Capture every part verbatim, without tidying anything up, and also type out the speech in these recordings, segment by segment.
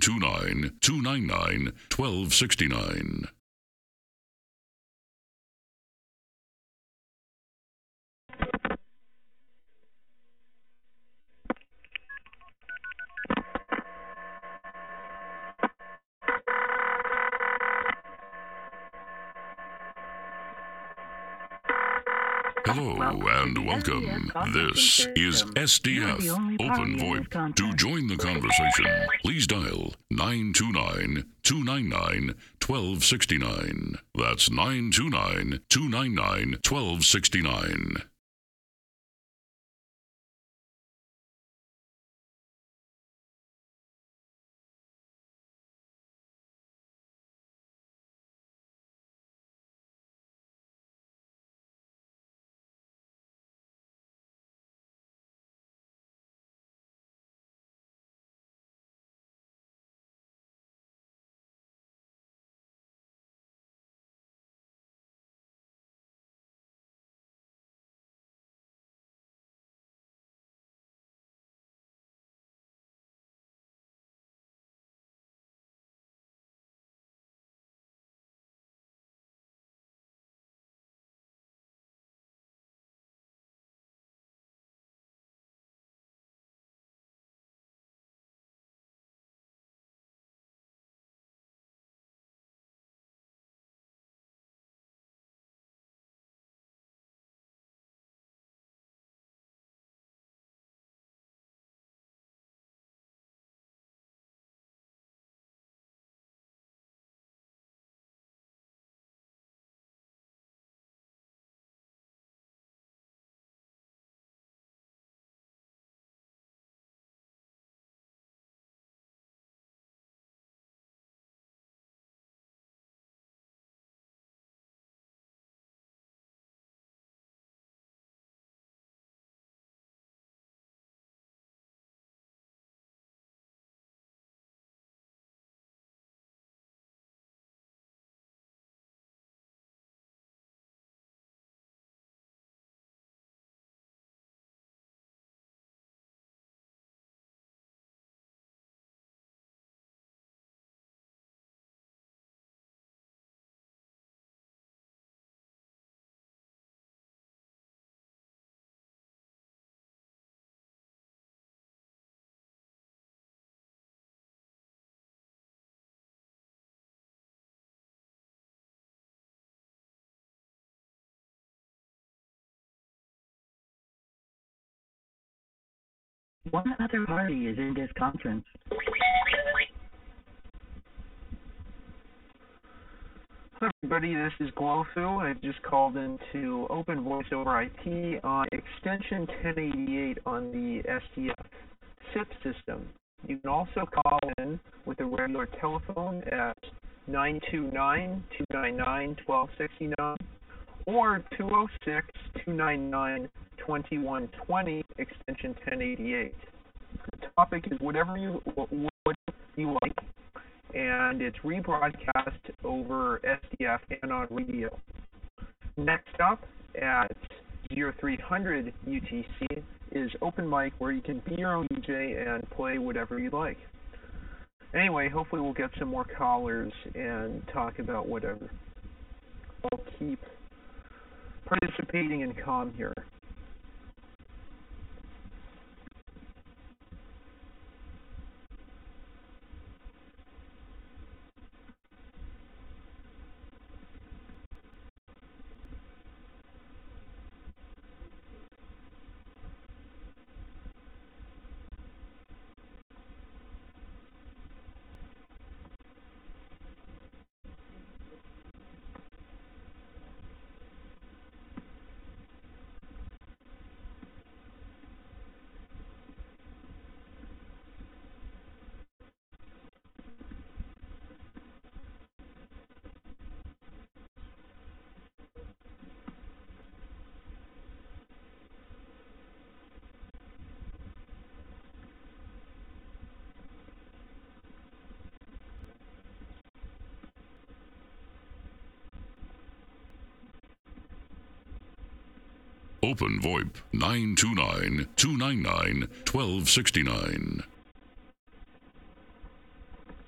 two nine, two nine nine, one two six nine. Hello and welcome. This is S D F Open VoIP. To join the conversation, please dial nine two nine, two nine nine, one two six nine. That's nine two nine, two nine nine, one two six nine. One other party is in this conference. Hi everybody, this is Glowfu. I've just called into Open Voice over I P on extension ten eighty-eight on the S D F S I P system. You can also call in with a regular telephone at nine two nine, two nine nine, one two six nine or two oh six, two nine nine, two one two zero, extension ten eighty-eight. The topic is whatever you what you like, and it's rebroadcast over S D F and on radio. Next up at oh three hundred U T C is Open Mic, where you can be your own D J and play whatever you like. Anyway, hopefully we'll get some more callers and talk about whatever. I'll keep participating in comm here. Open VoIP nine two nine, two nine nine, one two six nine.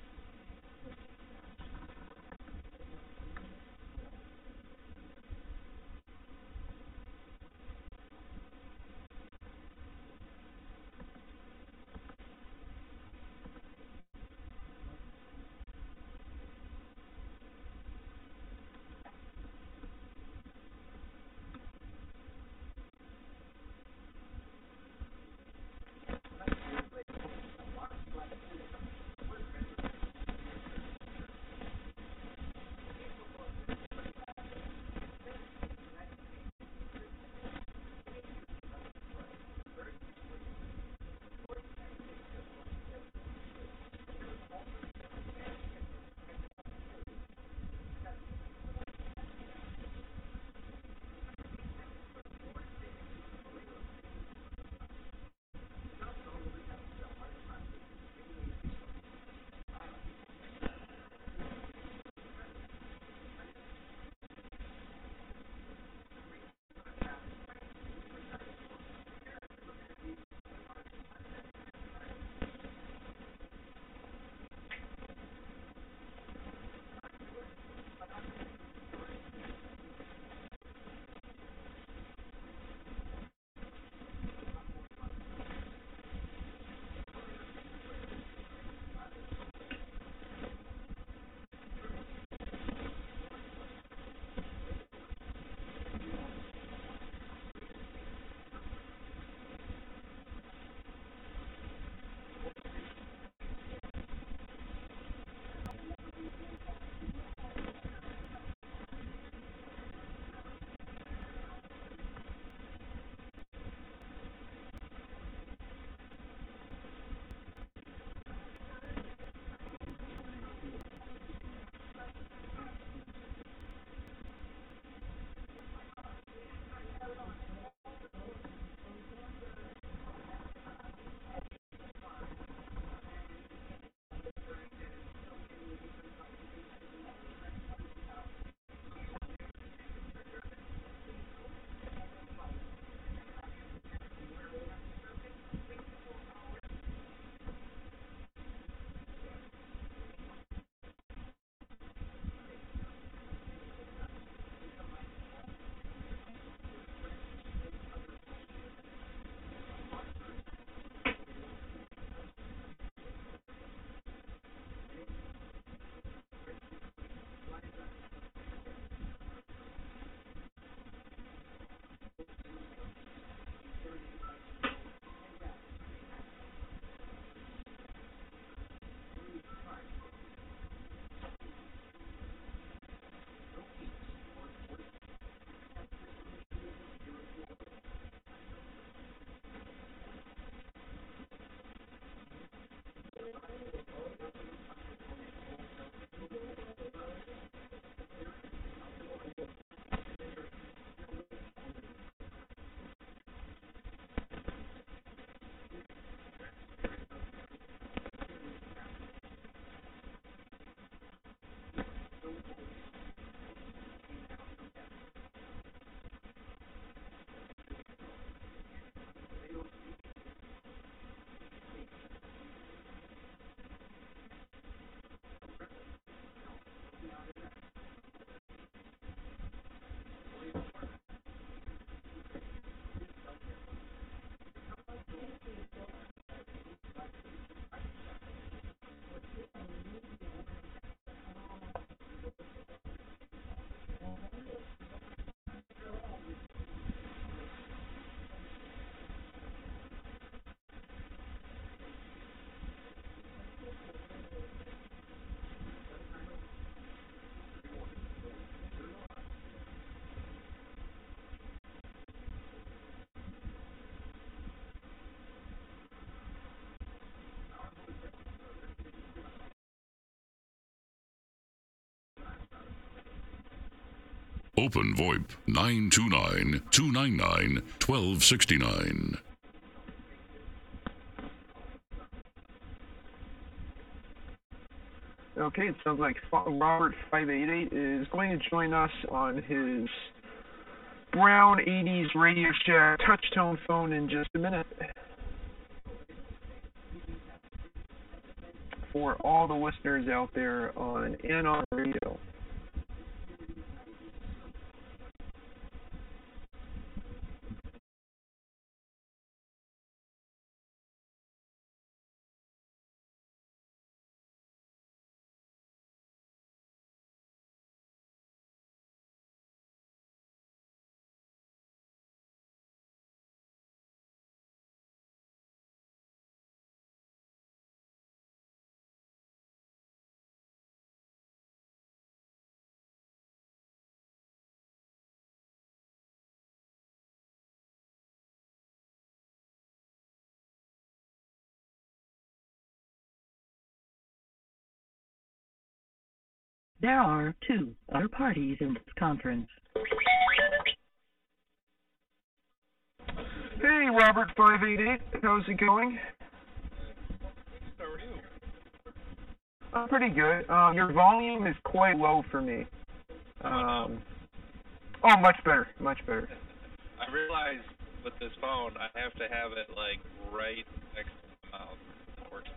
Open VoIP nine two nine, two nine nine, one two six nine. Okay, it sounds like Robert five eight eight is going to join us on his Brown eighties Radio Shack touch-tone phone in just a minute. For all the listeners out there on Anon Radio. There are two other parties in this conference. Hey, Robert five eight eight, how's it going? How are you? I'm pretty good. Um, your volume is quite low for me. Um, oh, much better, much better. I realize with this phone, I have to have it like right next to my mouth. It works.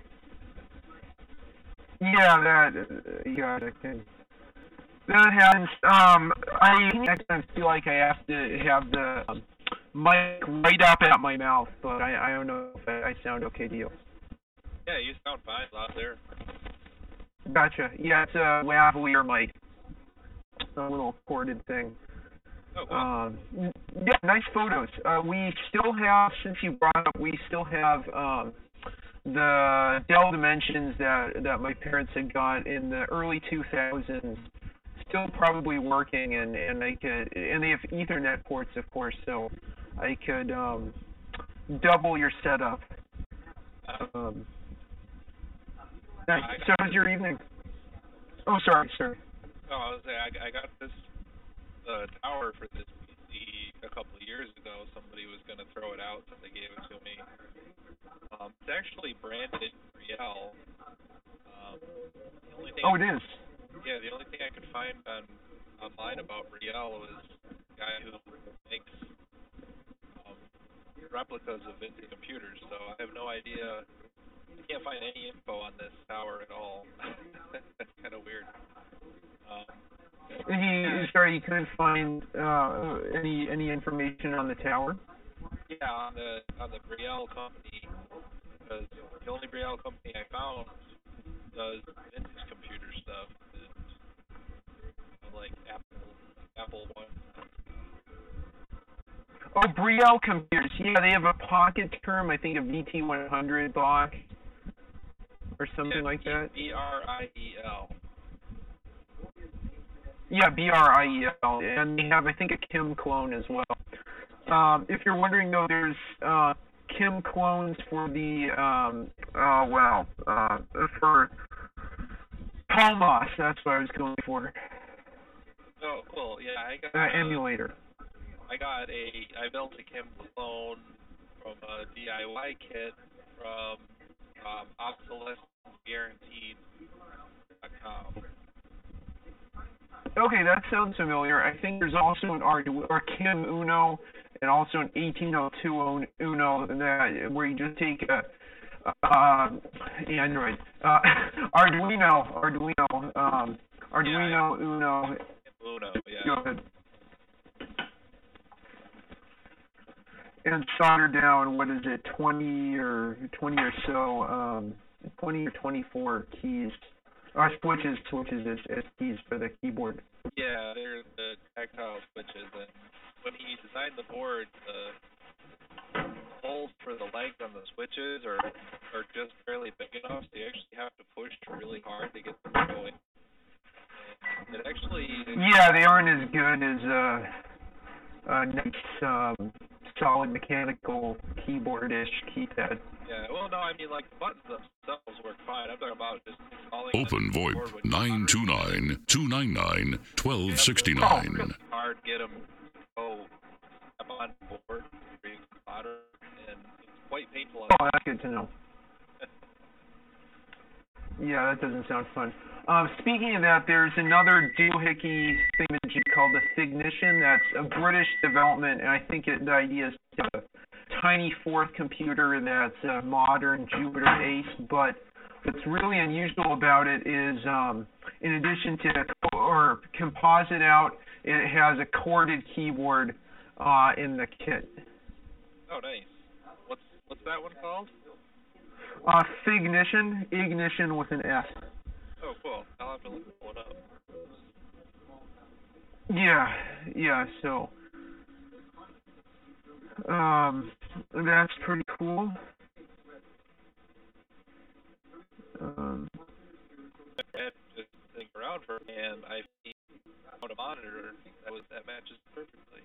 Yeah, that, uh, yeah, that can, that happens. Um, I sometimes feel like I have to have the um, mic right up at my mouth, but I, I don't know if I, I sound okay to you. Yeah, you sound fine, loud there. Gotcha. Yeah, it's a lavalier mic, a little corded thing. Oh, cool. Um, yeah, nice photos. Uh, we still have, since you brought up, we still have um, the Dell Dimensions that that my parents had got in the early two thousands, still probably working, and and I could, and they have Ethernet ports, of course, so I could um, double your setup. Um, nice. So how's your evening? Oh, sorry, sorry. Oh, I was saying, I, I got this uh, tower for this P C a couple of years ago. Somebody was going to throw it out, so they gave it to me. Um, it's actually branded Brielle. Um, the only thing Oh, it is. Yeah, the only thing I could find on online about Brielle was a guy who makes um, replicas of vintage computers. So I have no idea. I can't find any info on this tower at all. That's kind of weird. Um, He, sorry, you couldn't find uh, any any information on the tower? Yeah, on the on the Brielle company, because the only Brielle company I found does vintage computer stuff, is like Apple Apple One. Oh, Brielle computers. Yeah, they have a pocket term. I think a V T one hundred block or something Yeah, like that. B R I E L. Yeah, B R I E L, and they have, I think, a Kim clone as well. Um, if you're wondering, though, there's uh, Kim clones for the, um, oh, well, uh, for Palmos, that's what I was going for. Oh, cool. Yeah, I got Uh, uh, emulator. I got a, I built a Kim clone from a D I Y kit from um, obsolescence guaranteed dot com. Okay, that sounds familiar. I think there's also an Arduino, or Kim Uno, and also an eighteen oh two Uno, that, where you just take a, uh, Android, uh, Arduino, Arduino, um, Arduino Yeah, Uno. Uno, yeah. Go ahead. And solder down, what is it, twenty or twenty or so, um, twenty or twenty-four keys. Or switches, switches as, as keys for the keyboard. Yeah, they're the tactile switches, and when he designed the board, the holes for the legs on the switches are are just barely big enough, so you actually have to push really hard to get them going. And it actually... Yeah, they aren't as good as uh, a nice, um, solid mechanical keyboard-ish keypad. Yeah, well, no, I mean, like, the buttons themselves work fine. I'm talking about just installing Open them VoIP with nine two nine, two nine nine, one two six It's nine. hard to get them oh, up on board, very modern, and it's quite painful. Oh, that's good to know. Yeah, that doesn't sound fun. Um, speaking of that, there's another doohickey thingamajig called the Fignition. That's a British development, and I think it, the idea is to have a tiny fourth computer that's a modern Jupiter Ace. But what's really unusual about it is, um, in addition to co- or composite out, it has a corded keyboard uh, in the kit. Oh, nice. What's what's that one called? Uh, Fignition, ignition with an F. Oh, cool. I'll have to look that one up. Yeah, yeah, so um that's pretty cool. Um I had this thing around for, and I found a monitor that was that matches perfectly.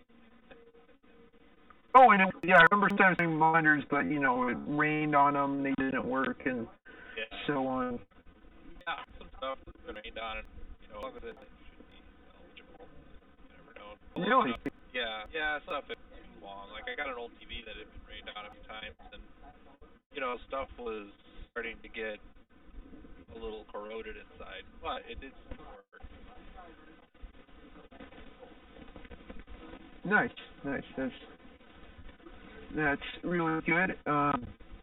oh, and it, yeah, I remember sometimes doing monitors, but you know, it rained on them, they didn't work, and Yeah. so on. Yeah, some stuff that's been rained on, and you know, as long as it should be eligible. You never know. Really? Stuff, yeah, yeah, stuff is too long. Like I got an old T V that had been rained on a few times, and you know, stuff was starting to get a little corroded inside, but it did still work. Nice, nice. That's that's really good. Um,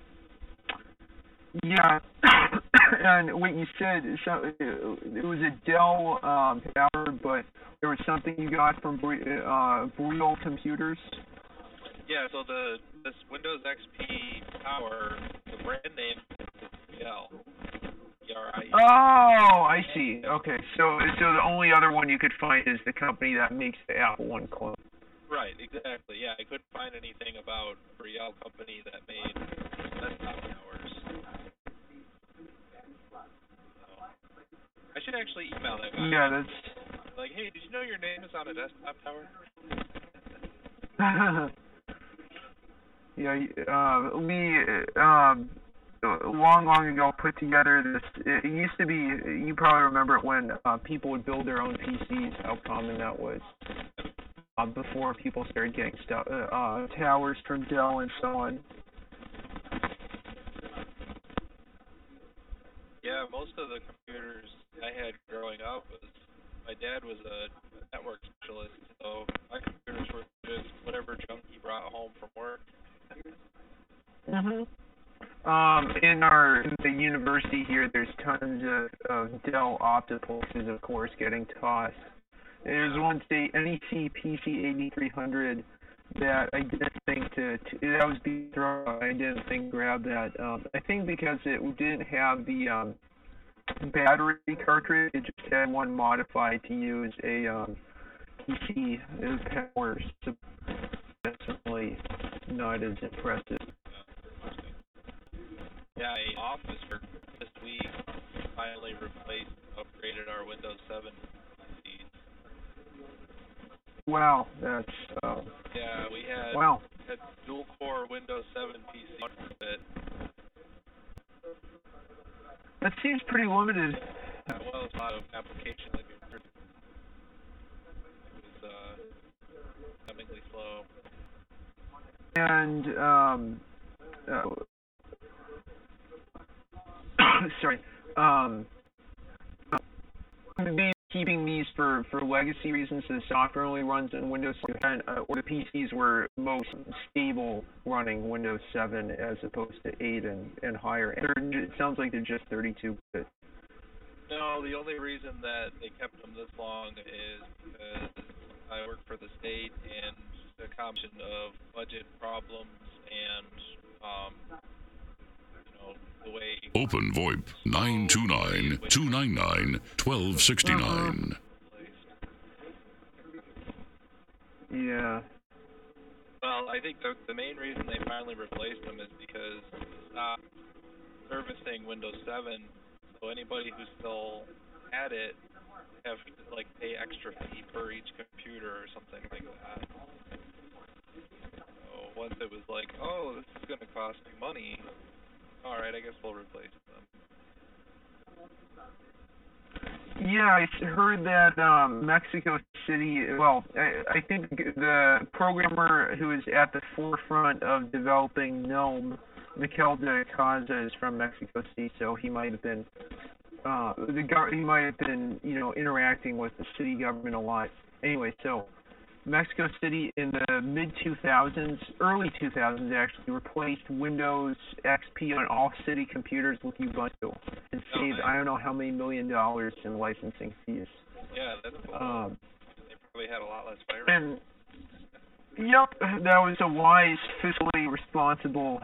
yeah, and what you said, so, it was a Dell um, power, but there was something you got from uh, Briel Computers. Yeah, so the this Windows X P Power, the brand name is B L. B R I E. Oh, I see. Okay, so so the only other one you could find is the company that makes the Apple One clone. Right, exactly. Yeah, I couldn't find anything about Brielle company that made desktop towers. So, I should actually email that guy. Yeah, that's. Like, hey, did you know your name is on a desktop tower? yeah, uh, we um, long, long ago put together this. It used to be. You probably remember it when uh, people would build their own P Cs. How common that was. Uh, before people started getting stuff, uh, uh, towers from Dell and so on. Yeah, most of the computers I had growing up was my dad was a network specialist, so my computers were just whatever junk he brought home from work. Mhm. Um, in our in the university here, there's tons of, of Dell Optipuses, of course, getting tossed. There's one state N E C P C eighty-three hundred that I didn't think to, to that was being thrown out. I didn't think grab that. Um, I think because it didn't have the um, battery cartridge, it just had one modified to use a um, P C power. So definitely not as impressive. Yeah, a office for this week finally replaced, upgraded our Windows seven P Cs. Wow, that's uh, yeah, we had wow. had dual core Windows seven P C that That seems pretty limited. yeah, well, a lot of applications that it was uh, comingly slow. And um, uh, sorry, um, be keeping these for, for legacy reasons. So the software only runs in Windows seven, uh, or the P Cs were most stable running Windows seven as opposed to eight and, and higher. And it sounds like they're just thirty-two bit. No, the only reason that they kept them this long is because I work for the state, and the combination of budget problems and um, you know the way. Open VoIP nine two nine, two nine nine, one two six nine. Yeah. Well, I think the the main reason they finally replaced them is because they stopped servicing Windows seven. So anybody who still had it have to like pay extra fee per each computer or something like that. So once it was like, oh, this is going to cost me money, All right, I guess we'll replace them. Yeah, I heard that um, Mexico City. Well, I, I think the programmer who is at the forefront of developing GNOME, Mikel de Casa, is from Mexico City, so he might have been. Uh, the gov- he might have been, you know, interacting with the city government a lot. Anyway, so Mexico City in the mid two thousands, early two thousands actually, replaced Windows X P on all city computers with Ubuntu and Oh, saved nice. I don't know how many million dollars in licensing fees. Yeah, that's cool. Um, They probably had a lot less viruses. and yep, that was a wise, fiscally responsible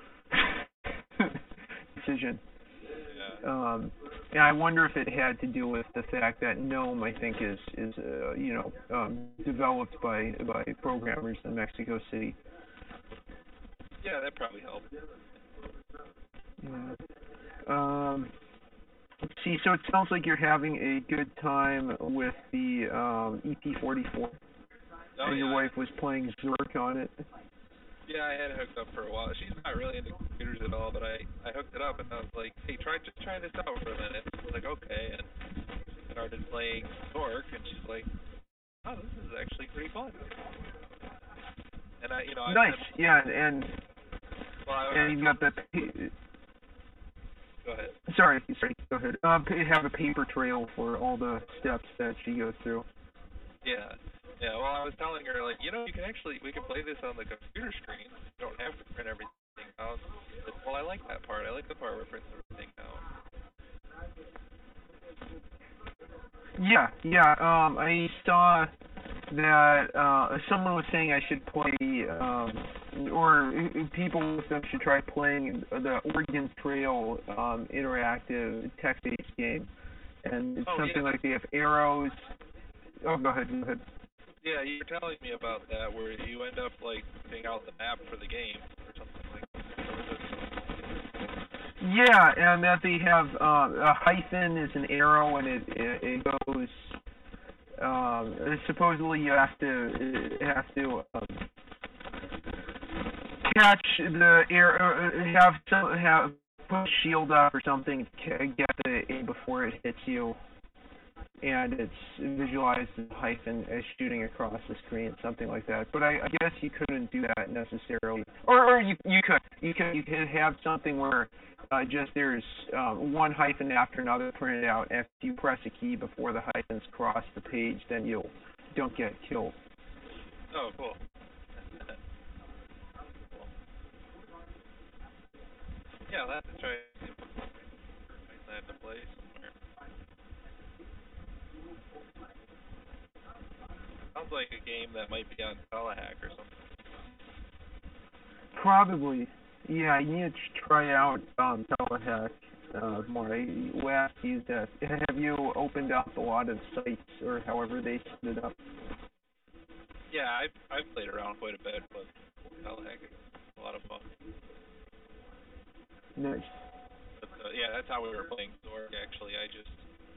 decision. Yeah. Um, and I wonder if it had to do with the fact that GNOME, I think, is is uh, you know um, developed by by programmers in Mexico City. Yeah, that probably helped. Yeah. Um, let's see. So it sounds like you're having a good time with the um, E P forty-four, Oh, and your yeah. wife was playing Zork on it. Yeah, I had it hooked up for a while. She's not really into computers at all, but I, I hooked it up and I was like, hey, try just try this out for a minute. I was like, okay, and started playing Zork, and she's like, oh, this is actually pretty fun. And I, you know, I Nice. I, Yeah, and well, I, and you got that. Go ahead. Sorry, sorry. Go ahead. Uh, have a paper trail for all the steps that she goes through. Yeah. Yeah, well, I was telling her, like, you know, you can actually, we can play this on the computer screen. You don't have to print everything out. But, well, I like that part. I like the part where it prints everything out. Yeah, yeah. Um, I saw that uh, someone was saying I should play, um, or people with them should try playing the Oregon Trail um, interactive text-based game. And it's Oh, something yeah. like they have arrows. Oh, go ahead, go ahead. Yeah, you were telling me about that, where you end up, like, putting out the map for the game or something like that. Yeah, and that they have uh, a hyphen is an arrow, and it it, it goes. Um, supposedly, you have to have to um, catch the arrow, have some have put a shield up or something to get the aim before it hits you. And it's visualized as a hyphen as shooting across the screen, something like that. But I, I guess you couldn't do that necessarily, or or you you could you could you could have something where uh, just there's um, one hyphen after another printed out. If you press a key before the hyphens cross the page, then you don't get killed. Oh, cool. Yeah, I'll have to try that to play somewhere. Sounds like a game that might be on Telehack or something. Probably, yeah. You need to try out um, Telehack uh, more. I last used that. Have you opened up a lot of sites or however they set it up? Yeah, I've I've played around quite a bit, but Telehack is a lot of fun. Nice. But uh, yeah, that's how we were playing Zork. Actually, I just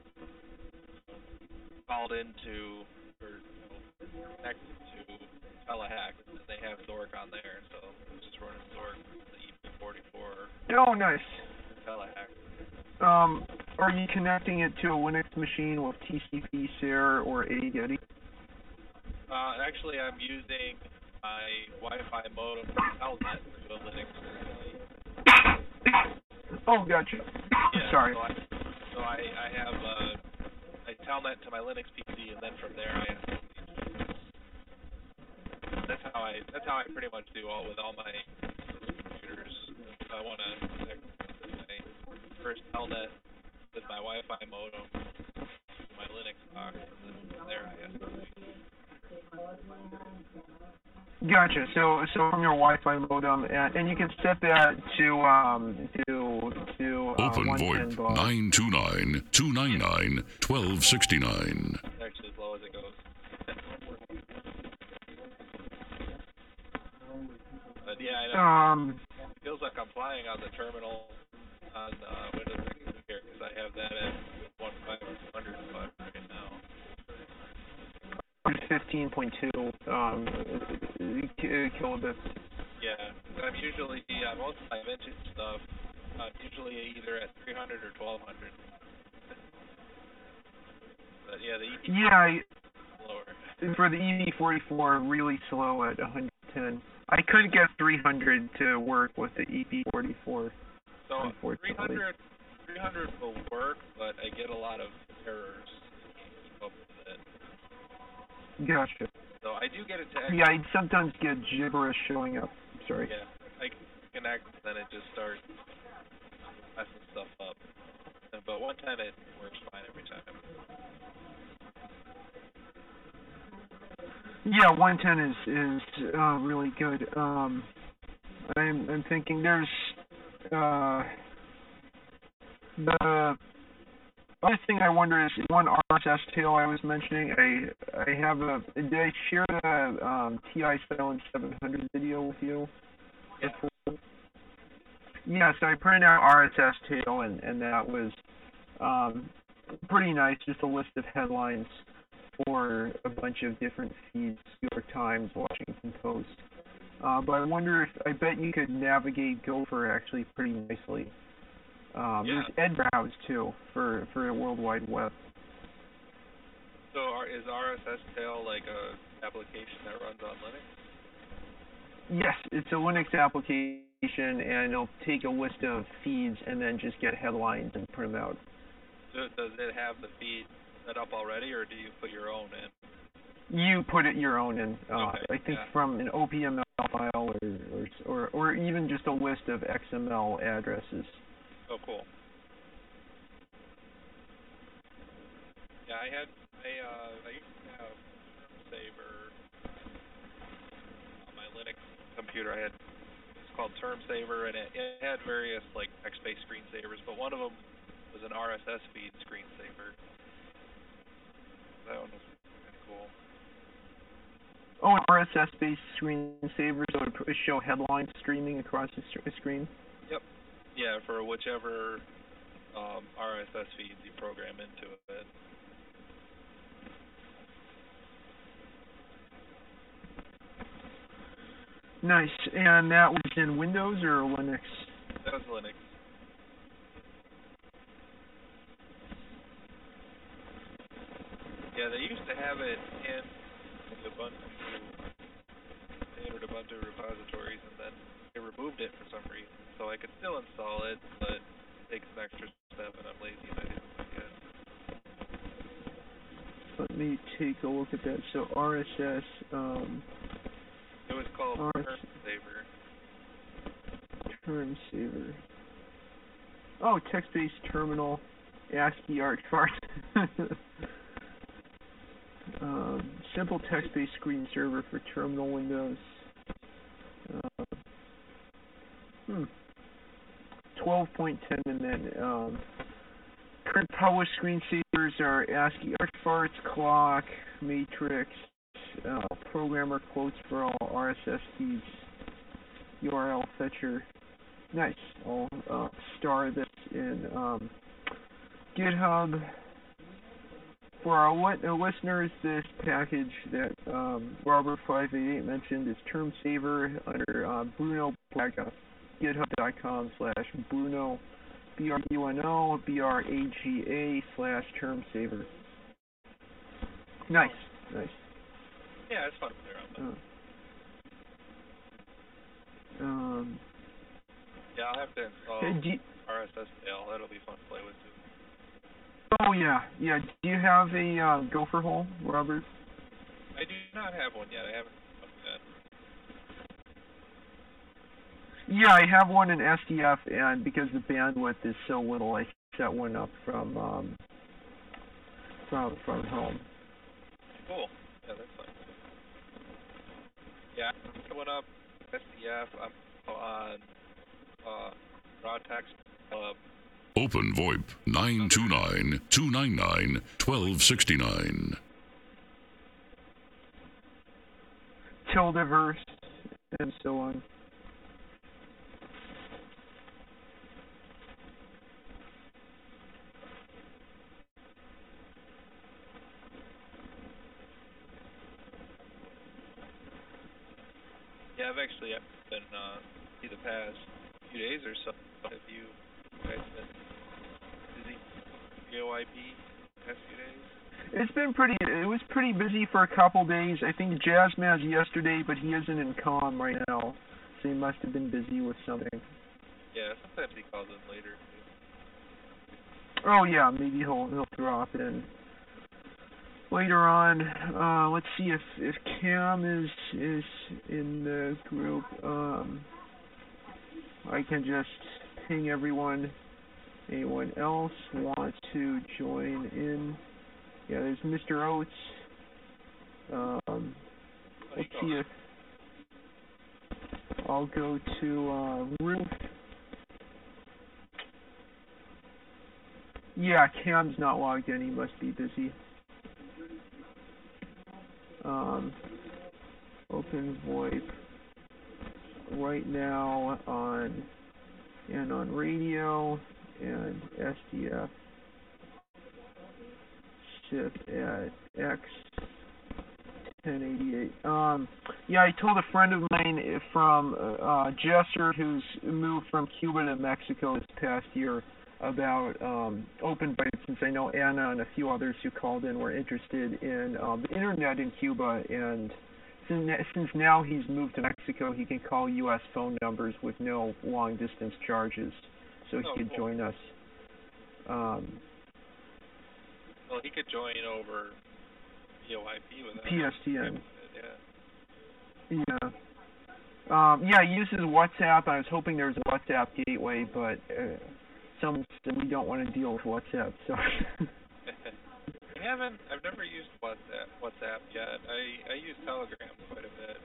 called into or you know, connected to Telehack, and they have Zork on there, so I was just running Zork with the E P forty-four Oh, nice. Telehack. Um, are you connecting it to a Linux machine with T C P, S A R, or A Getty? Uh, actually, I'm using my Wi-Fi modem from Telnet to a Linux. Oh, gotcha. Yeah, Sorry. So I, so I, I have uh, I Telnet to my Linux P C, and then from there I have. That's how I. That's how I pretty much do all with all my computers. If I want to connect my first Telnet with my Wi-Fi modem to my Linux box, and then from there I have. Gotcha. So, so from your Wi-Fi modem, and, and you can set that to um to to uh, Open one ten VoIP baud. nine two nine, two nine nine, one two six nine. It's actually as low as it goes. But yeah, I know. Um. It feels like I'm flying on the terminal on uh, Windows X P here because I have that at one five hundred right now. fifteen point two um, kilobits. Yeah, I'm usually on most of my vintage stuff. Uh, usually either at three hundred or twelve hundred. But yeah, the E P Yeah, I, lower. for the E V forty-four, really slow at one hundred ten. I couldn't get three hundred to work with the E P forty-four. So unfortunately. three hundred, three hundred will work, but I get a lot of errors. I can't keep up with it. Gotcha. So I do get it to Yeah, I sometimes get gibberish showing up. Sorry. Yeah, I can connect, then it just starts messing stuff up. But one ten it works fine every time. Yeah, one ten is is uh, really good. Um, I'm I'm thinking there's uh, the other thing I wonder is one R S S tail I was mentioning. I I have a did I share the um, T I Silent seven hundred video with you? Yeah. Before? Yeah, so I printed out R S S tail and and that was um, pretty nice. Just a list of headlines for a bunch of different feeds, New York Times, Washington Post. Uh, but I wonder if, I bet you could navigate Gopher actually pretty nicely. Um, Yeah. There's EdBrowse too for, for the World Wide Web. So are, is R S S tail like a application that runs on Linux? Yes, it's a Linux application and it'll take a list of feeds and then just get headlines and print them out. So does it have the feed set up already, or do you put your own in? You put it your own in. Uh, Okay, I think yeah. from an O P M L file or, or or or even just a list of X M L addresses. Oh, cool. Yeah, I had I uh I used to have TermSaver on my Linux computer. I had it's called TermSaver, and it, it had various like text-based screensavers, but one of them was an R S S feed screensaver. That one was kind of cool. Oh, an R S S-based screensaver, so it would show headlines streaming across the screen? Yep. Yeah, for whichever um, R S S feeds you program into it. Nice. And that was in Windows or Linux? That was Linux. Yeah, they used to have it in the Ubuntu, standard Ubuntu repositories, and then they removed it for some reason. So I could still install it, but it takes an extra step, and I'm lazy and I didn't do it yet. Let me take a look at that. So R S S, um... It was called R S S TermSaver. TermSaver. Oh, text-based terminal, ASCII artfart. um, simple text-based screen server for terminal windows. Uh, hmm. twelve point ten and then um, current published screensavers are ASCII artfarts, clock, matrix, uh, programmer quotes for all R S S feeds, U R L fetcher. Nice. I'll uh, star this in um, GitHub. For our li- uh, listeners, this package that um, Robert five eighty-eight mentioned is TermSaver under uh, Bruno Braga, github.com slash Bruno, B R U N O, B R A G A slash TermSaver. Nice, nice. Yeah, it's fun to play around with. Uh, um, Yeah, I'll have to install hey, do you, R S S tail. That'll be fun to play with too. oh yeah, yeah. Do you have a uh, Gopher hole, Robert? I do not have one yet. I haven't done that. Yeah, I have one in S D F, and because the bandwidth is so little, I set one up from um, from from home. Cool. Yeah, that's fine. Yeah, I went up S D F. I'm on uh, Raw Text Club. Open VoIP nine two nine, two nine nine, one two six nine. Tildeverse, and so on. Yeah, I've actually been uh, see the past few days or so but have you guys been busy K O I P the past few days? It's been pretty. It was pretty busy for a couple days. I think Jazzmaz yesterday, but he isn't in comm right now, so he must have been busy with something. Yeah, sometimes he calls in later. Oh yeah, maybe he'll he'll drop in later on. Uh, let's see if if Cam is is in the group. Um, I can just ping everyone. Anyone else want to join in? Yeah, there's Mister Oates. Um, let's see if I'll go to uh, Roof. Yeah, Cam's not logged in. He must be busy. Um, Open VoIP right now on and on radio and S D F. Ship at X ten eighty-eight. Um, yeah, I told a friend of mine from uh, Jesser, who's moved from Cuba to Mexico this past year, about um, Open VoIP, since I know Anna and a few others who called in were interested in um, the internet in Cuba, and since, since now he's moved to Mexico, he can call U S phone numbers with no long-distance charges, so he oh, could cool. join us. Um, well, he could join over K O I P with that. P S T N. Yeah. Yeah. Um, yeah, he uses WhatsApp. I was hoping there was a WhatsApp gateway, but uh, some said we don't want to deal with WhatsApp. So. I haven't. I've never used WhatsApp. WhatsApp yet. I I use Telegram quite a bit.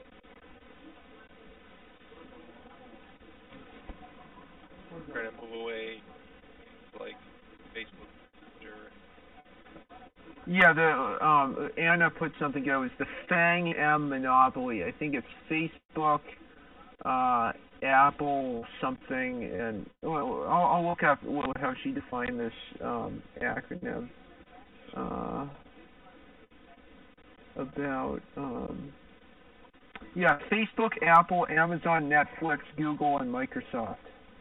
I'm trying to move away, like Facebook. Yeah, the um, Anna put something out. It's the Fang M monopoly. I think it's Facebook, uh, Apple, something, and well, I'll, I'll look up how she defined this um, acronym. Uh, about um, yeah, Facebook, Apple, Amazon, Netflix, Google, and Microsoft.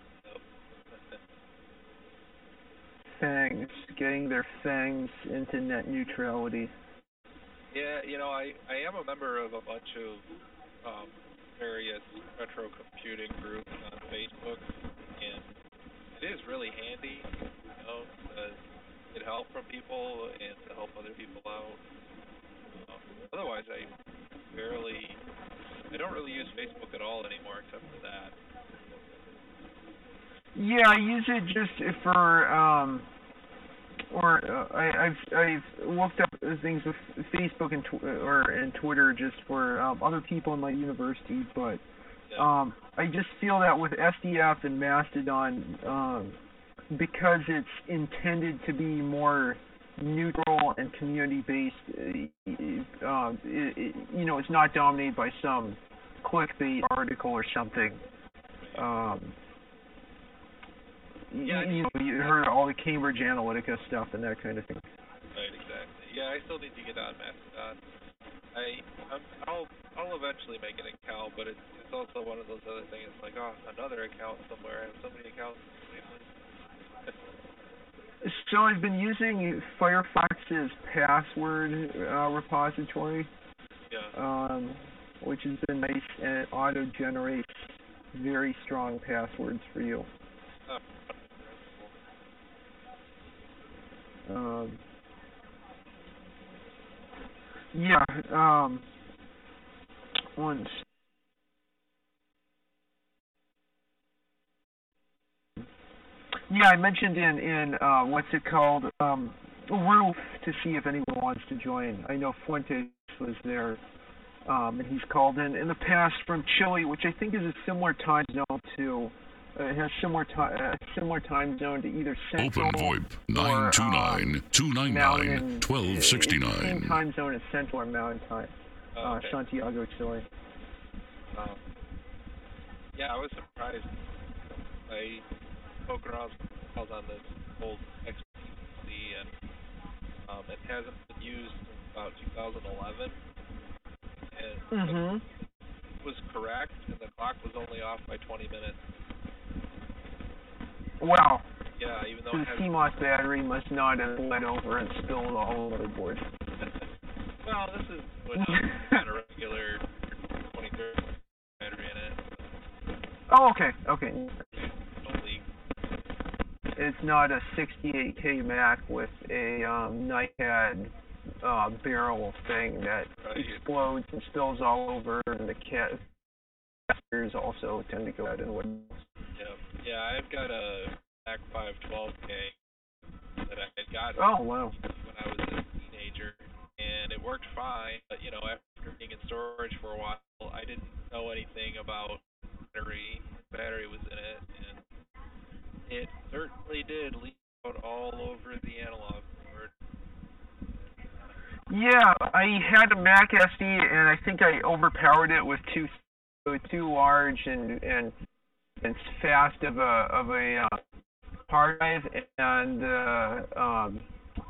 Fangs, getting their fangs into net neutrality. Yeah, you know, I, I am a member of a bunch of um, various retro computing groups on Facebook, and it is really handy, you know, to get help from people and to help other people out. Um, otherwise, I barely, I don't really use Facebook at all anymore except for that. Yeah, I use it just for, um, or uh, I, I've I've looked up things with Facebook and tw- or and Twitter just for um, other people in my university, but um, I just feel that with S D F and Mastodon, um, because it's intended to be more neutral and community-based, uh, uh, it, it, you know, it's not dominated by some clickbait article or something. Um, Yeah, you, you know, you heard all the Cambridge Analytica stuff and that kind of thing. Right, exactly. Yeah, I still need to get on Mastodon. I, I'm, I'll, I'll eventually make an account, but it's, it's also one of those other things. Like, oh, another account somewhere. I have so many accounts. So I've been using Firefox's password uh, repository, yeah. um, which has been nice, and it auto-generates very strong passwords for you. Oh. Um, yeah, um, once. Yeah, I mentioned in, in uh, what's it called, um, Roof, to see if anyone wants to join. I know Fuentes was there, um, and he's called in in the past from Chile, which I think is a similar time zone to, uh, it has similar, ti- uh, similar time zone to either Central Open VoIP nine two nine, two nine nine, one two six nine. It's the same time zone as Central or Mountain Time, Oh, uh, okay. Santiago, Chile. Um, yeah, I was surprised. I spoke around I was on this old X P and um, it hasn't been used since about two thousand eleven. And Mm-hmm. it was correct, and the clock was only off by twenty minutes. Wow. Yeah, even though So it the has... C M O S battery must not have bled over and spilled all over the board. Well, this is kind of regular twenty thirty battery in it. Oh, okay, okay. No leak. It's not a sixty-eight K Mac with a um, NiCad uh, barrel thing that Right. explodes and spills all over, and the capacitors also tend to go out and whatnot. Yeah, yeah. I've got a Mac five twelve K that I had gotten Oh, wow. when I was a teenager, and it worked fine. But you know, after being in storage for a while, I didn't know anything about battery. Battery was in it, and it certainly did leak out all over the analog board. Yeah, I had a Mac S D, and I think I overpowered it with too too large and and and fast of a of a uh, hard drive, and uh, um,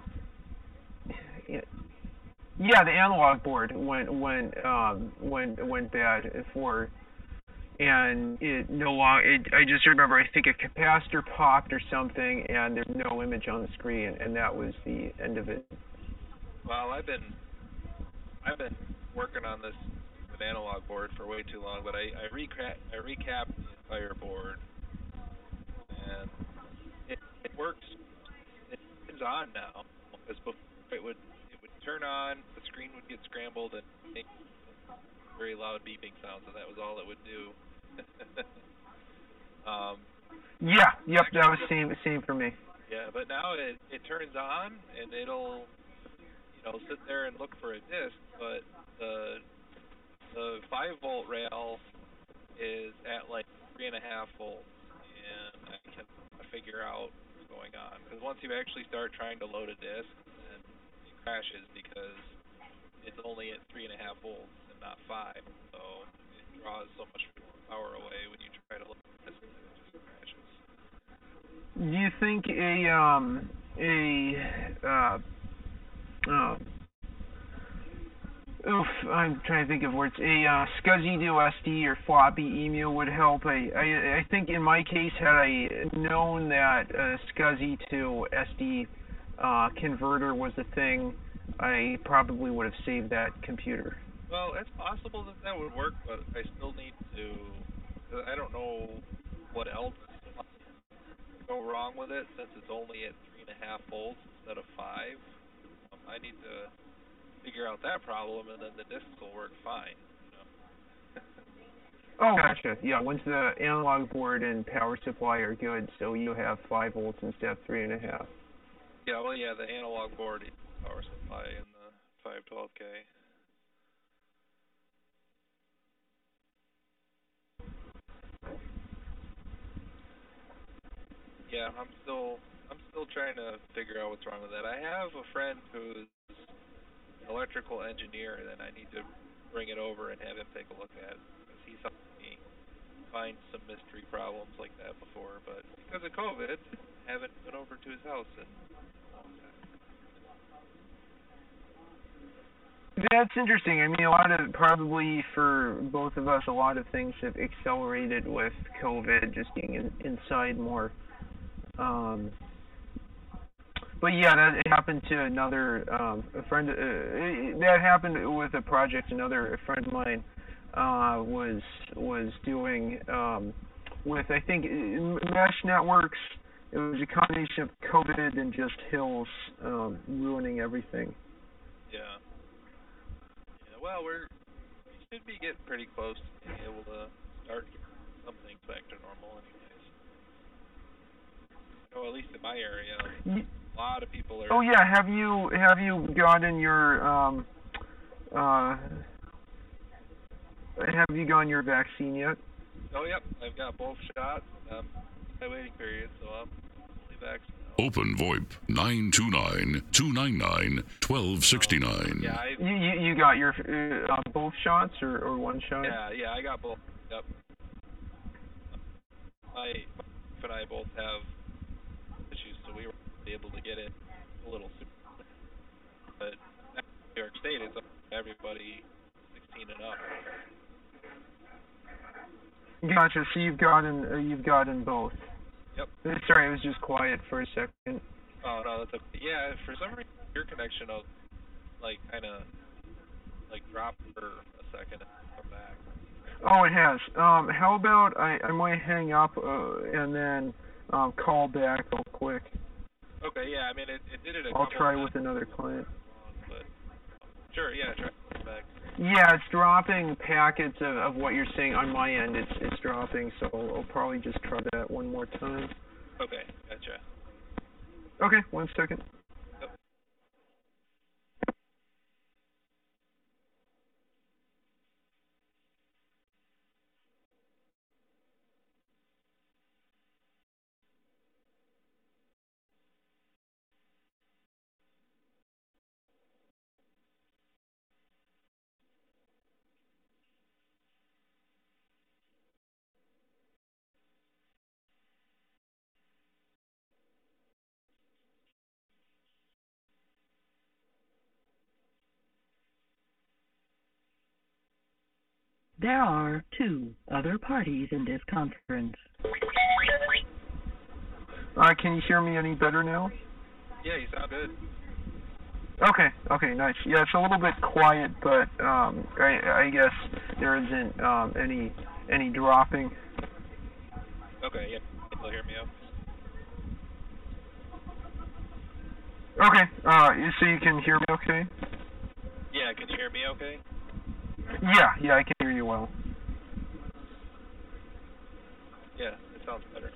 yeah, the analog board went went um, went went bad for, and it no longer. It, I just remember I think a capacitor popped or something, and there's no image on the screen, and that was the end of it. Well, I've been I've been working on this with analog board for way too long, but I I, recap, I recapped the entire board, and it it works. It turns on now, because before it would it would turn on, the screen would get scrambled and make very loud beeping sounds, and that was all it would do. um, Yeah, yep, that was same same for me. yeah, but now it it turns on and it'll. You know, sit there and look for a disc, but the the five volt rail is at like three and a half volts, and I can figure out what's going on. Because once you actually start trying to load a disc, then it crashes because it's only at three and a half volts and not five. So it draws so much power away when you try to load a disc, and it just crashes. Do you think a um a uh Uh, oof, I'm trying to think of words. A uh, SCSI to S D or floppy email would help. I, I I think in my case, had I known that a SCSI to S D uh, converter was a thing, I probably would have saved that computer. Well, it's possible that that would work, but I still need to. I don't know what else might go wrong with it, since it's only at three and a half volts instead of five. Um, I need to figure out that problem, and then the discs will work fine. You know? Oh, gotcha. Yeah, once the analog board and power supply are good, so you have five volts instead of three and a half. Yeah, well, yeah, the analog board is power supply in the five twelve K. Yeah, I'm still I'm still trying to figure out what's wrong with that. I have a friend who's an electrical engineer, and I need to bring it over and have him take a look at it, because he's helped me find some mystery problems like that before. But because of COVID, I haven't been over to his house in a long time. That's interesting. I mean, a lot of, probably for both of us, a lot of things have accelerated with COVID, just being in, inside more. Um, but yeah, that happened to another um, a friend. Uh, that happened with a project another a friend of mine uh, was was doing um, with. I think mesh networks. It was a combination of COVID and just hills um, ruining everything. Yeah. Yeah. Well, we're we should be getting pretty close to being able to start getting some things back to normal, anyways. Oh, at least in my area, a lot of people are. Oh yeah, have you have you gotten your um uh have you gotten your vaccine yet? Oh yep, I've got both shots. Um, my waiting period, so I'm fully vaccinated. Open VoIP nine two nine, two nine nine, one two six nine. Yeah, I, You you, you got your uh, both shots or, or one shot? yeah, yeah, I got both. Yep. My wife and I both have issues, so we were able to get it a little sooner. But in New York State, it's everybody sixteen and up. Gotcha. So you've gotten uh, you've gotten both. Yep. Sorry, it was just quiet for a second. Oh, no, that's okay. Yeah, for some reason, your connection will, like, kind of, like, drop for a second and come back. Oh, it has. Um, how about I, I might hang up uh, and then um, call back real quick. Okay, yeah, I mean, it, it did it a I'll couple try times, with another client. but sure, yeah, try it back. Yeah, it's dropping packets of, of what you're saying on my end. It's it's dropping, so I'll probably just try that one more time. Okay, gotcha. Okay, one second. Yep. There are two other parties in this conference. Uh, can you hear me any better now? Yeah, you sound good. Okay, okay, nice. Yeah, it's a little bit quiet, but um, I, I guess there isn't um, any any dropping. Okay, yeah, you'll hear me out. Okay, uh, so you can hear me okay? Yeah, can you hear me okay? Yeah, yeah, I can hear you well. Yeah, it sounds better.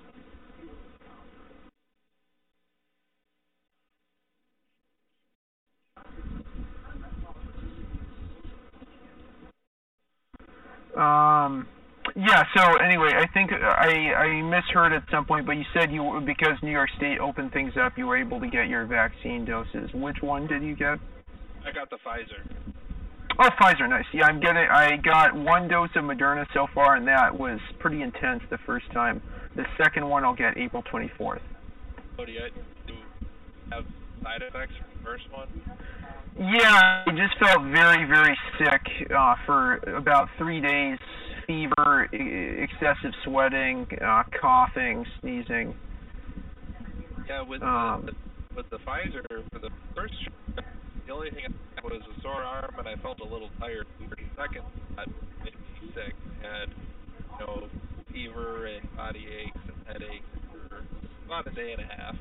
Um, yeah, so anyway, I think I, I misheard at some point, but you said you because New York State opened things up, you were able to get your vaccine doses. Which one did you get? I got the Pfizer. Oh, Pfizer, nice. Yeah, I'm getting. I got one dose of Moderna so far, and that was pretty intense the first time. The second one I'll get April twenty-fourth. Oh, do you, do you have side effects from the first one? Yeah, I just felt very, very sick uh, for about three days. Fever, e- excessive sweating, uh, coughing, sneezing. Yeah, with Um, the with the Pfizer for the first shot, the only thing I had was a sore arm and I felt a little tired. For the second shot, it made me sick. I had, you know, fever and body aches and headaches for about a day and a half.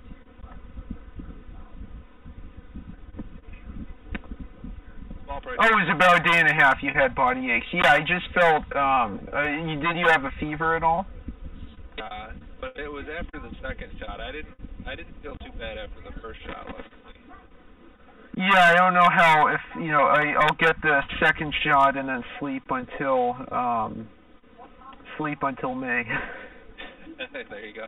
Small price. Oh, it was about a day and a half. You had body aches. Yeah, I just felt. Um, uh, you did you have a fever at all? Uh, but it was after the second shot. I didn't I didn't feel too bad after the first shot, luckily. Yeah, I don't know how. If you know, I, I'll get the second shot and then sleep until um, sleep until May. There you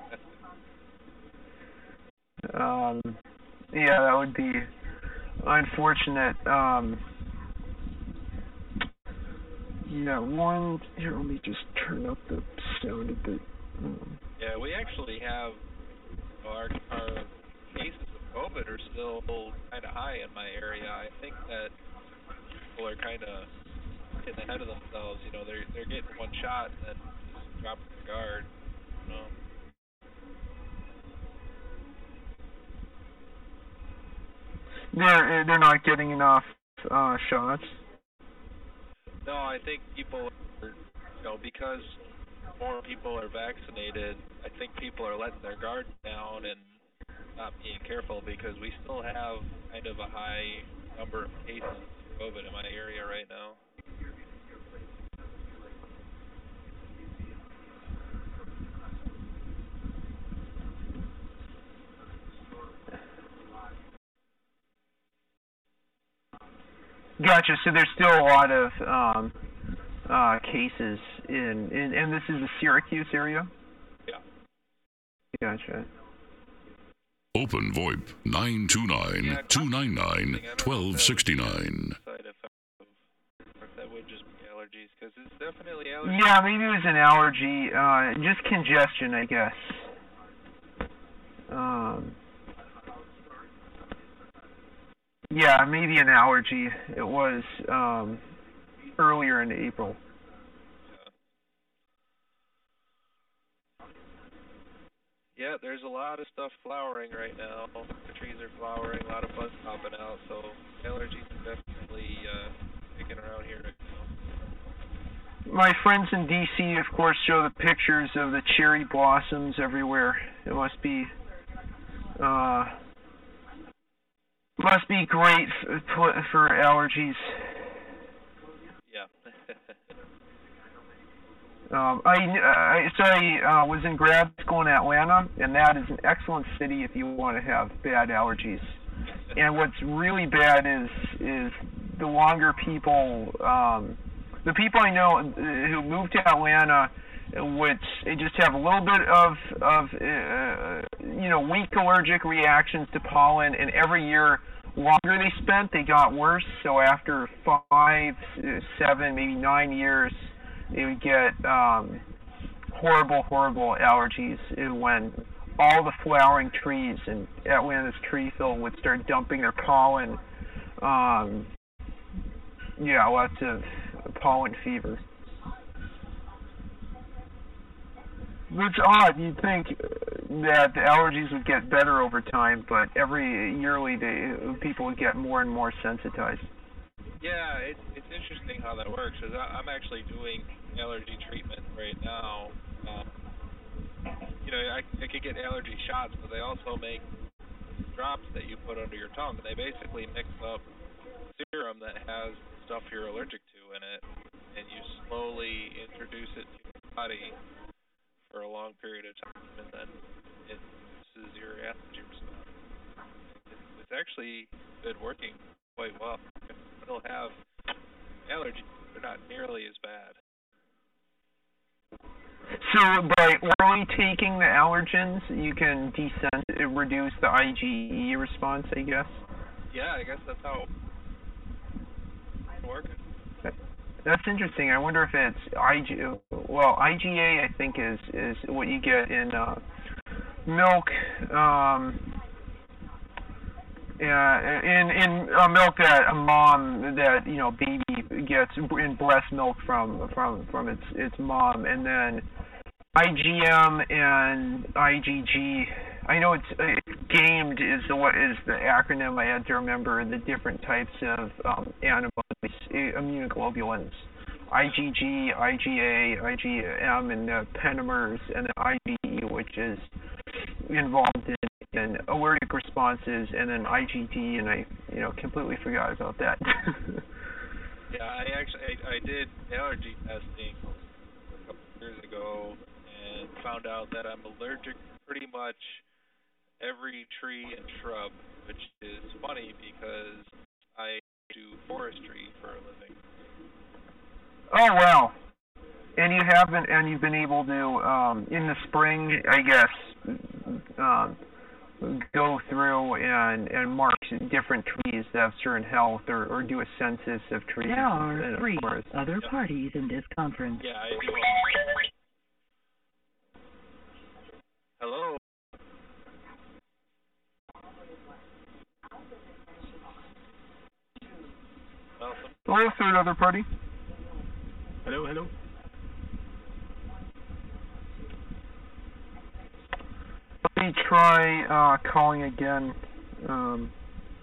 go. um, yeah, that would be unfortunate. Um, yeah, one. Here, let me just turn up the sound a bit. Um, Yeah, we actually have our our cases of COVID are still kind of high in my area. I think that people are kind of getting ahead of themselves. You know, they're they're getting one shot and then just dropping their guard. You know. they're they're not getting enough uh, shots. No, I think people, are, you know, because more people are vaccinated, I think people are letting their guard down and not being careful because we still have kind of a high number of cases of COVID in my area right now. Gotcha. So there's still a lot of um, uh, cases in, in, and this is the Syracuse area? Yeah. Gotcha. Open VoIP nine two nine, two nine nine, one two six nine. Side effect of, or if that would just be allergies, because it's definitely allergies. Yeah, maybe it was an allergy, uh, just congestion, I guess. Um, yeah, maybe an allergy. It was um, earlier in April. Yeah, there's a lot of stuff flowering right now. The trees are flowering, a lot of buds popping out, so allergies are definitely uh, kicking around here right now. My friends in D C, of course, show the pictures of the cherry blossoms everywhere. It must be, uh, must be great for, for allergies. Yeah. Um, I, I so I uh, was in grad school in Atlanta, and that is an excellent city if you want to have bad allergies. And what's really bad is is the longer people, um, the people I know who moved to Atlanta, which they just have a little bit of of uh, you know weak allergic reactions to pollen, and every year longer they spent, they got worse. So after five, seven, maybe nine years, they would get um, horrible, horrible allergies when all the flowering trees in Atlanta's tree field would start dumping their pollen. Um, yeah, lots of pollen fever. It's odd. You'd think that the allergies would get better over time, but every yearly they, people would get more and more sensitized. Yeah, it's it's interesting how that works. Cause I'm actually doing allergy treatment right now. Um, you know, I, I could get allergy shots, but they also make drops that you put under your tongue. They basically mix up serum that has stuff you're allergic to in it, and you slowly introduce it to your body for a long period of time, and then it reduces your allergy response. It's, it's actually been working quite well. I don't have allergies; they're not nearly as bad. So by orally taking the allergens, you can descend, reduce the I G E response, I guess? Yeah, I guess that's how it's working. That's interesting. I wonder if it's I G. Well, I G A, I think, is is what you get in uh, milk. Um, yeah, in in uh, milk that a mom that you know baby gets in breast milk from from from its its mom, and then I G M and I G G. I know it's uh, GAMED is the what is the acronym I had to remember the different types of um, antibodies, immunoglobulins. I G G, I G A, I G M, and the pentamers, and then I G E, which is involved in, in allergic responses, and then I G D, and I you know completely forgot about that. Yeah, I actually I, I did allergy testing a couple of years ago and found out that I'm allergic to pretty much every tree and shrub, which is funny because I do forestry for a living. Oh wow! And you haven't, and you've been able to um, in the spring, I guess, um, go through and and mark different trees that have certain health, or, or do a census of trees. There are and, three course, other Yep. parties in this conference. Yeah, I do. Hello. Awesome. Hello, third other party. Hello, hello. Let me try uh, calling again. Um,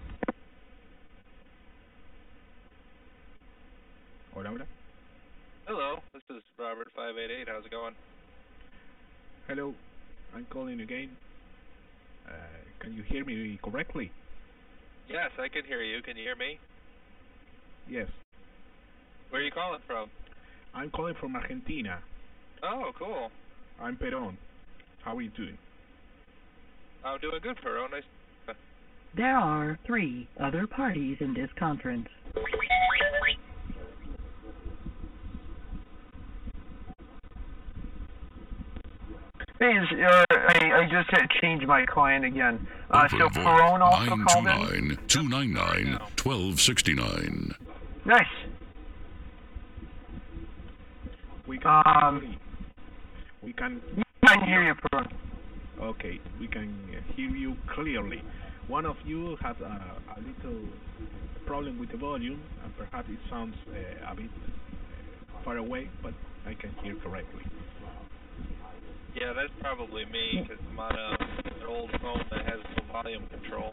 Hola, hola. Hello. This is Robert five eight eight. How's it going? Hello. I'm calling again. Uh, can you hear me correctly? Yes, I can hear you. Can you hear me? Yes. Where are you calling from? I'm calling from Argentina. Oh, cool. I'm Perón. How are you doing? I'm doing good, Faro. Nice. There are three other parties in this conference. hey, is, uh, I, I just had changed my client again. Uh, so Open Perone also nine called two in? nine, two nine nine, one two six nine. Nice. We can Um, clearly- we can I can hear you, Perone. okay, we can uh, hear you clearly. One of you has a, a little problem with the volume, and perhaps it sounds uh, a bit uh, far away, but I can hear correctly. Yeah, that's probably me, because I'm on a, an old phone that has no volume control.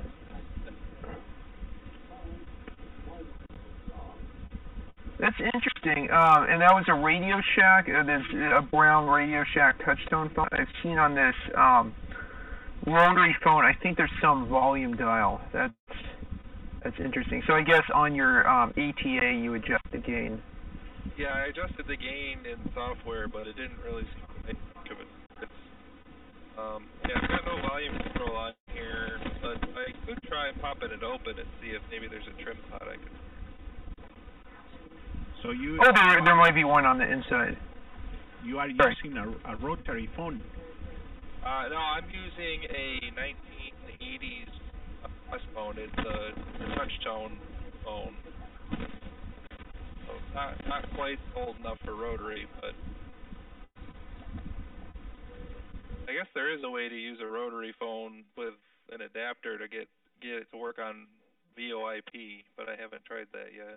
That's interesting. Um, and that was a Radio Shack, uh, this a brown Radio Shack touchtone phone. I've seen on this um, rotary phone. I think there's some volume dial. That's that's interesting. So I guess on your um, A T A you adjust the gain. Yeah, I adjusted the gain in software, but it didn't really seem to make much of a difference. Um, yeah, I've got no volume control on here, but I could try popping it open and see if maybe there's a trim pot I could. So you. Oh, there there might be one on the inside. You are Sorry. using a, a rotary phone. Uh, no, I'm using a nineteen eighties plus phone. It's a, a touch tone phone. So not not quite old enough for rotary, but I guess there is a way to use a rotary phone with an adapter to get get it to work on V O I P, but I haven't tried that yet.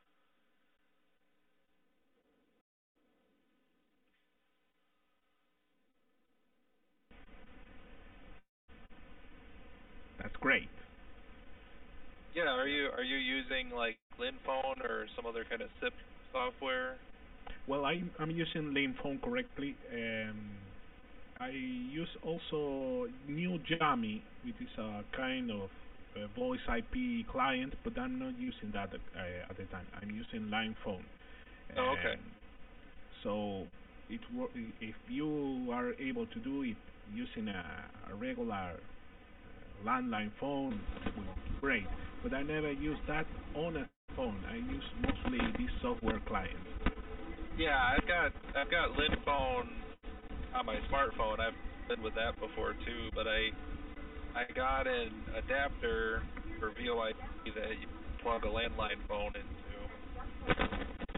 That's great. Yeah, are you are you using like LinPhone or some other kind of S I P software? Well, I, I'm using LanePhone correctly. Um, I use also New Jammy, which is a kind of uh, voice I P client, but I'm not using that uh, at the time. I'm using LinePhone. Oh, okay. Um, so it wo- if you are able to do it using a, a regular uh, landline phone, it would be great. But I never use that on a phone. I use mostly this software client. Yeah, I've got I've got LinPhone on my smartphone. I've been with that before too, but I I got an adapter for V O I P that you plug a landline phone into.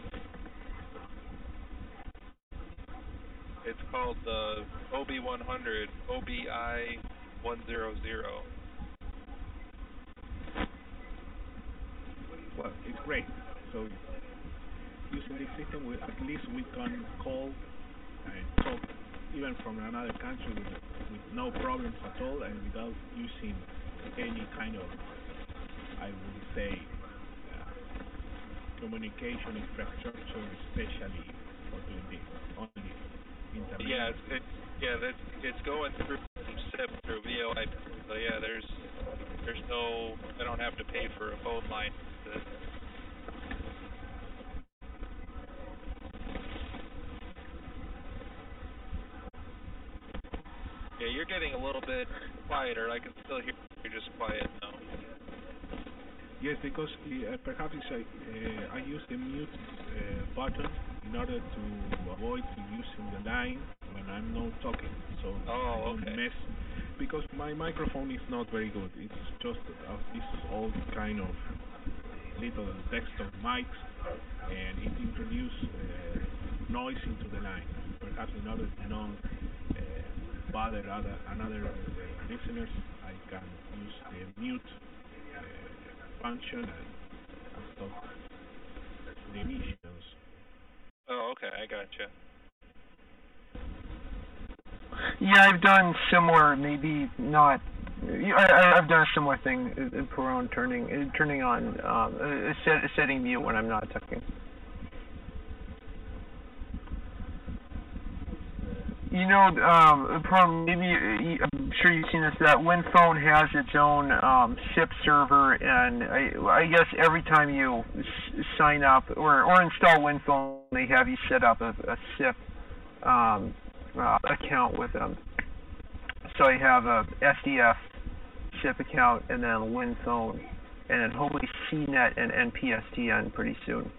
It's called the O B one hundred, O B I one hundred. Well, it's great. So using this system, we, at least we can call and talk even from another country with, with no problems at all and without using any kind of, I would say, uh, communication infrastructure, especially for doing this, only internet. Yeah, it's, it's yeah, that's it's going through S I P through V O I P. So yeah, there's there's no I don't have to pay for a phone line. To, Yeah, you're getting a little bit quieter. I can still hear you're just quiet now. Yes, because uh, perhaps it's, uh, uh, I use the mute uh, button in order to avoid using the line when I'm not talking. So Oh, I don't okay. mess, because my microphone is not very good. It's just uh, this old kind of little desktop mics, and it introduces uh, noise into the line. Perhaps in order to not uh, bother other another uh, listeners, I can use the mute uh, function and, and stop the emissions. Oh, okay, I gotcha. Yeah, I've done similar, maybe not. I, I, I've done a similar thing in Perone, turning uh, turning on um, uh, set, setting mute when I'm not talking. You know, um, Perone, maybe uh, I'm sure you've seen this. That WinPhone has its own um, S I P server, and I, I guess every time you s- sign up or, or install WinPhone, they have you set up a, a S I P um, uh, account with them. So I have a S D F S I P account, and then WinPhone, and then hopefully C net and N P S T N pretty soon.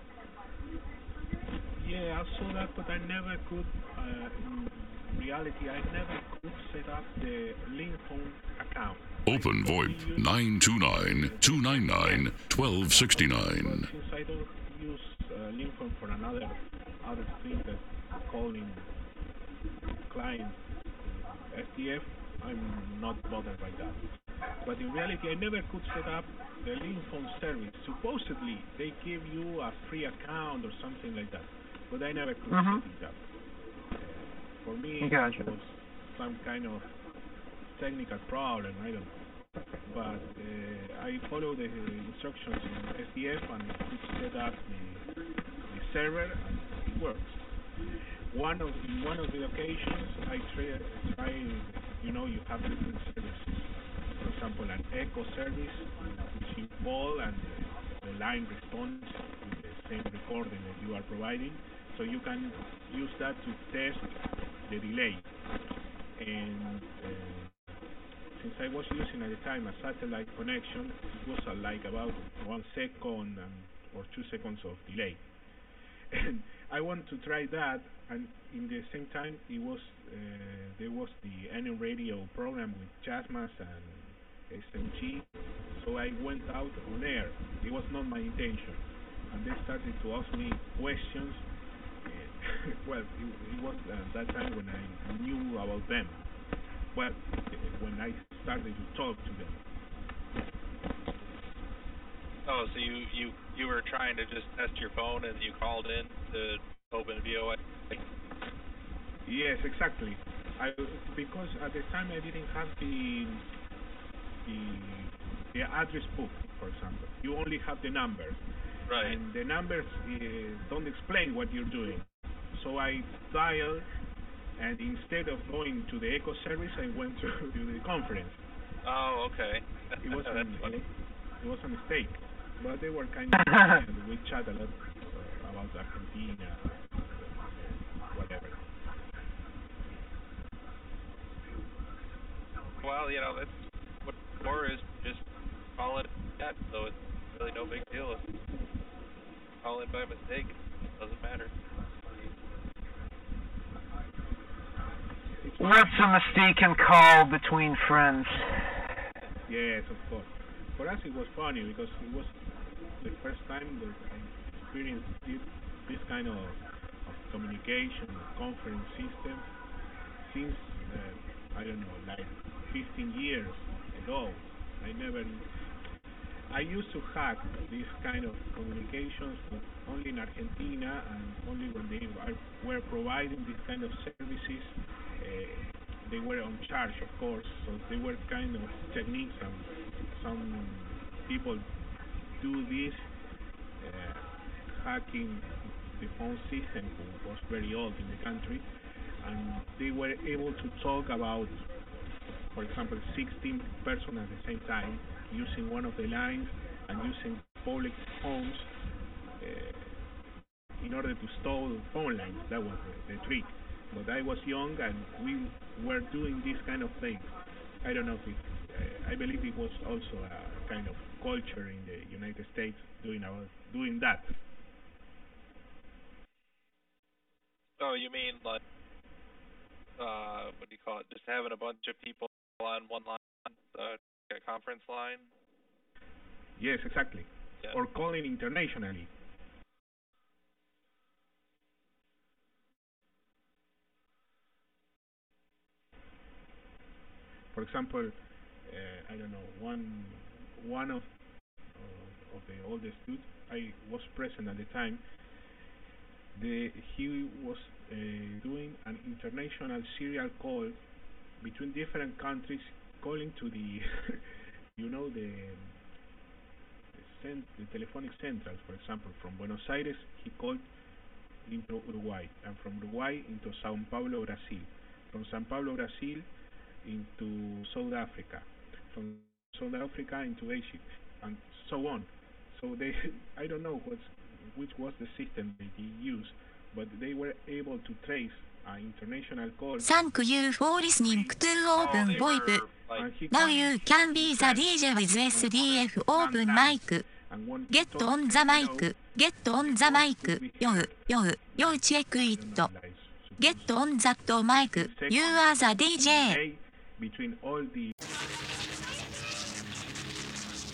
Yeah, I saw that, but I never could. Uh, in reality, I never could set up the LinkPhone account. Open VoIP nine two nine, two nine nine, one two six nine. Since I don't use uh, LinkPhone for another other thing that calling client S D F, I'm not bothered by that. But in reality, I never could set up the LinkPhone service. Supposedly, they give you a free account or something like that, but I never could Mm-hmm. set it up. For me, Gotcha. it was some kind of technical problem, I don't know. But uh, I follow the instructions in S D F and it set up the, the server and it works. One of in one of the occasions, I try, try, you know, you have different services. For example, an echo service, which you call and the line responds with the same recording that you are providing. So you can use that to test the delay. And uh, since I was using at the time a satellite connection, it was uh, like about one second and, or two seconds of delay. And I wanted to try that, and in the same time, it was uh, there was the N M radio program with Chasmas and S M G, so I went out on air. It was not my intention, and they started to ask me questions. Uh, well, it, it was uh, that time when I knew about them. Well, uh, when I started to talk to them. Oh, so you, you, you were trying to just test your phone and you called in to open V O A? Yes, exactly. I, because at the time I didn't have the, the the address book, for example. You only have the numbers. Right. And the numbers uh, don't explain what you're doing. So I dialed, and instead of going to the echo service, I went to, to the conference. Oh, okay. It was That's an, funny. It was a mistake. But they were kind of funny, and we chat a lot uh, about Argentina, whatever. Well, you know, that's what more is just call it that, so it's really no big deal if you call in by mistake. It doesn't matter. What's a mistaken call between friends? Yes, of course. For us it was funny because it was the first time that I experienced this, this kind of, of communication, conference system since, uh, I don't know, like fifteen years ago. I never, I used to hack this kind of communications, but only in Argentina and only when they are, were providing this kind of services. Uh, they were on charge, of course, so they were kind of techniques, and some people do this uh, hacking the phone system, who was very old in the country, and they were able to talk about, for example, sixteen persons at the same time, using one of the lines and using public phones uh, in order to stall phone lines. That was the, the trick. But I was young and we were doing this kind of thing. I don't know if it, uh, I believe it was also a kind of culture in the United States doing our, doing that. Oh, you mean like, uh, what do you call it? Just having a bunch of people on one line, uh, a conference line? Yes, exactly. Yeah. Or calling internationally. For example, uh, I don't know, one one of uh, of the oldest dudes, I was present at the time. The, he was uh, doing an international serial call between different countries, calling to the, you know, the the, cent the telephonic centrals. For example, from Buenos Aires, he called into Uruguay, and from Uruguay into Sao Paulo, Brazil. From Sao Paulo, Brazil, into South Africa, from South Africa into Egypt, and so on. So they, I don't know what's, which was the system that he used, but they were able to trace an international call. Thank you for listening to Open Oh, VoIP. were, like, And he Now can you can be the D J with S D F Open Mic. and want to Get talk, on the you know, mic. Get on the mic. Yo, yo, yo, check it. Get on that mic. You are the D J. between all the